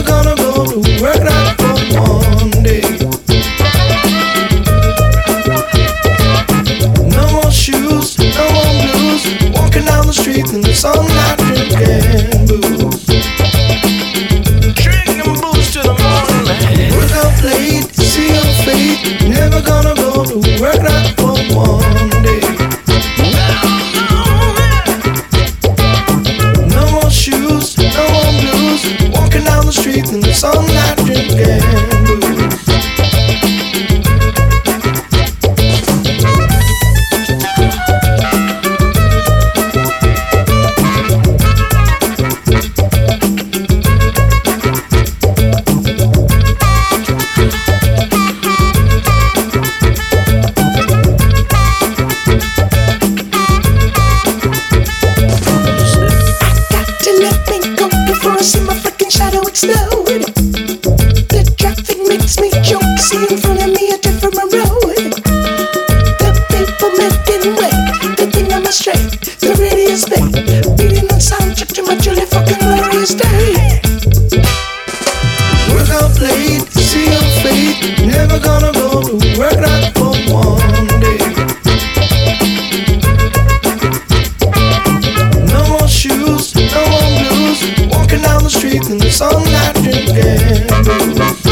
never gonna go to work not for one day. No more shoes, no more blues, walking down the street in the sunlight, drinking booze. Drinking booze to the morning light. Work out late, see your fate, never gonna go to work not for one day. No more shoes, no more blues, walking down the street in the sunlight, drinking booze. Explode. The traffic makes me choke. See in front of me a different road. The people making way. They think I'm astray. The radio's big. Beating on sound check to my truly fucking glorious day. Work out late, see your fate. Never gonna go to work not for one day. No more shoes, no more blues, walking down the street in the sunlight, drinking booze.